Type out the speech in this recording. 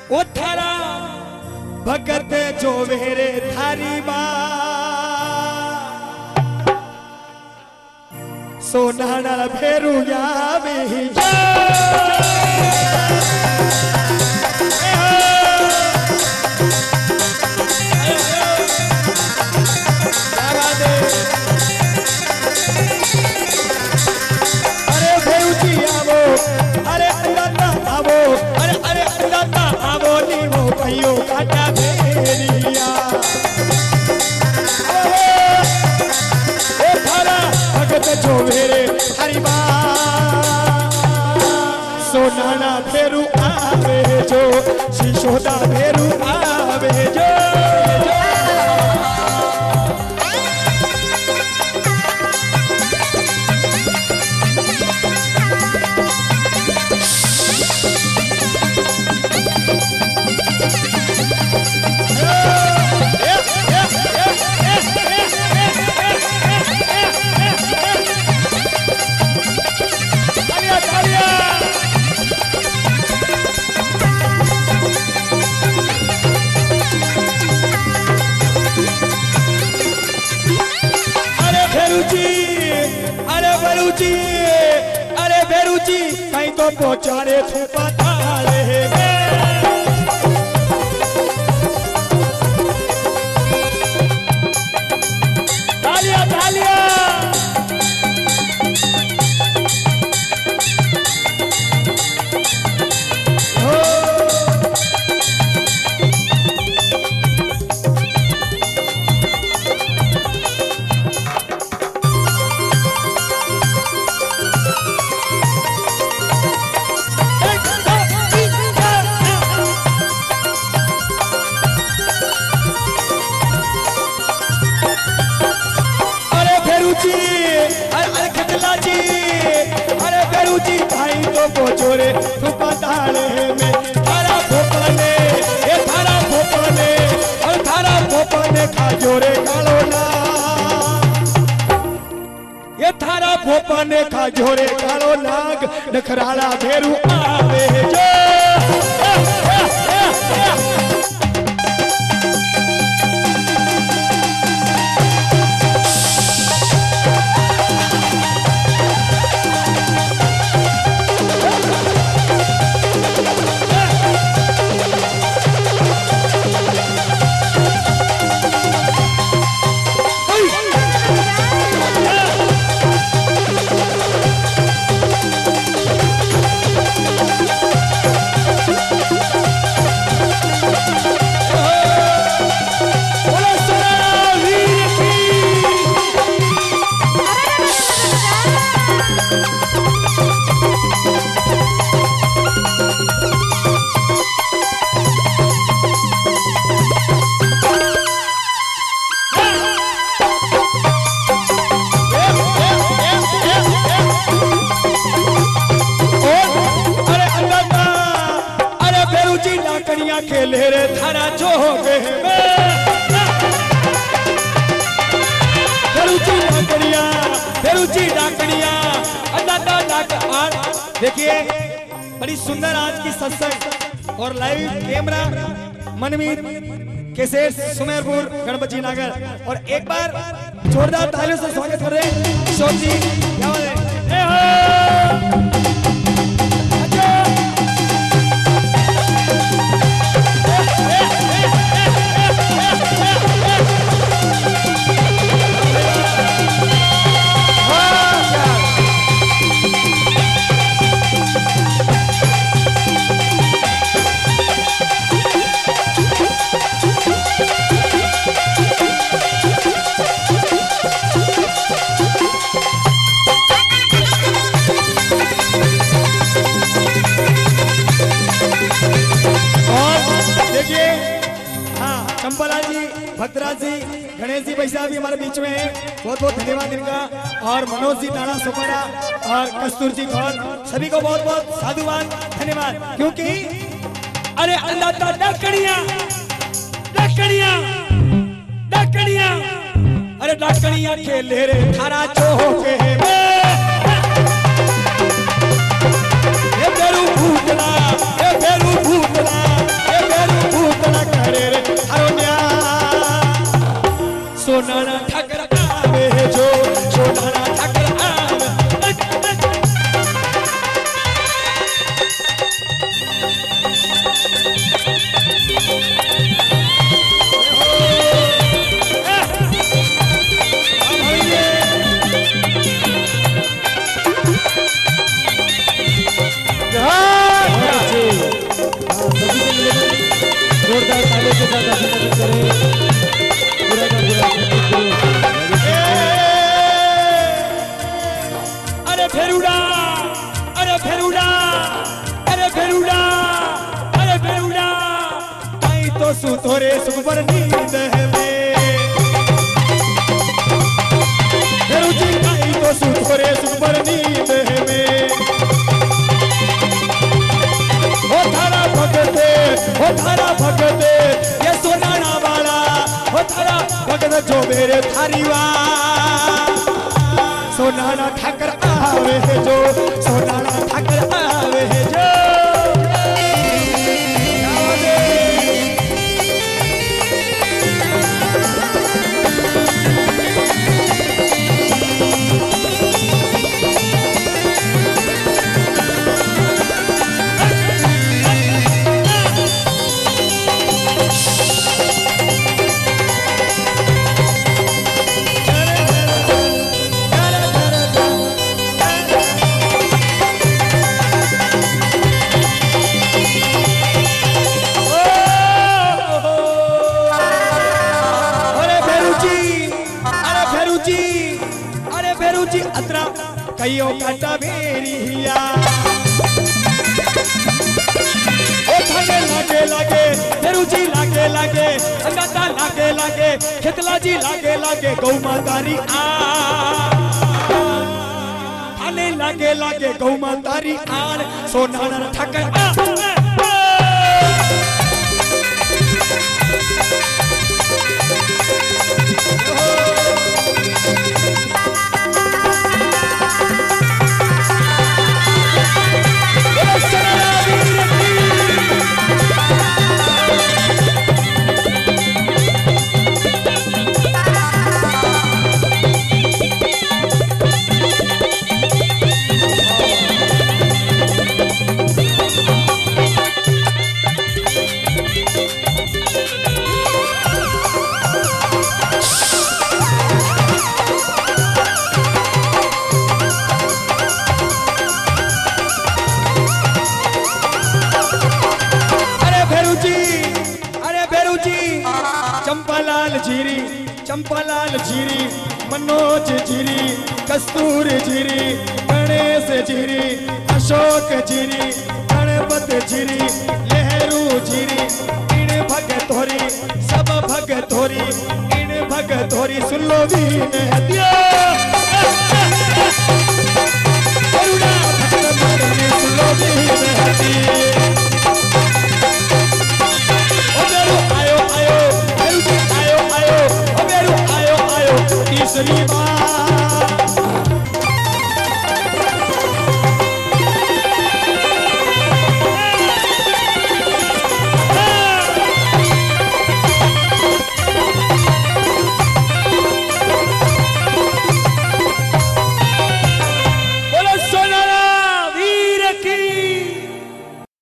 ओ थारा भगत जो वेरे थारी सोनाना भेरू यावे अरे भेरू जी आवो अरे अंदाता आवो अरे अरे अंदाता आवो नी वो कहियो काटा भेरिया ओ थारा भगत जो वेरे हरि सोनाना भेरू आवे जो शिशोदा भेरू आवे जो अरे बेरुची कहीं तो पहुंचारे थूपा थाले तालिया तालिया पोचोरे थुपा ताले में थारा भोपने ये थारा भोपने और थारा भोपने खाजोरे कालो ना ये थारा भोपने खाजोरे कालो नाग नखराला भेरू आवे जो खेले रे थारा जोगे फेरुची डाकड़िया देखिए बड़ी सुंदर आज की सत्संग और live camera Manmeet cassette Sumerpur Ganpati Nagar और एक बार जोरदार तालियों से स्वागत कर रहे हैं किशोर जी क्या बात है भद्रा जी गणेश जी पैसा भी हमारे बीच में है बहुत बहुत धन्यवाद इनका और मनोज जी टाणा सोपारा और कस्तूर जी गौर सभी को बहुत बहुत साधुवाद धन्यवाद क्योंकि अरे अल्लाह डाकड़िया डाकड़िया डाकड़िया अरे डाकड़िया खेले रे थारा चौके ये बेरू भूतला ये बेरू भूतला ये जोरदार ताली के साथ अभिनंदन करें पूरा का पूरा संगीत गुरु अरे फेरुड़ा अरे फेरुड़ा अरे फेरुड़ा अरे फेरुड़ा आई तो सुतोरे सुखबर नींद है में फेरुजी आई तो सुतोरे सुखबर नींद है में ओ थारा भगते ये सोनाना वाला ओ थारा भगत जो मेरे थारीवा सोनाना ठाकर आवे है जो सोनाना ठाकर आवे है जो अतरा कईयों काटा बेरिया ओ थाने लागे लागे फेरुजी लागे लागे अंगाता लागे लागे खेतला जी लागे लागे गौ मातारी आ थाने लागे लागे गौ मातारी आन सोनाना ठाकर आ चंपालाल जीरी मनोज जीरी कस्तूर जीरी गणेश जीरी अशोक जीरी गणपत जीरी लहरू जीरी इन भगत होरी सब भगत होरी इन भगत होरी सुल्लो भी दिया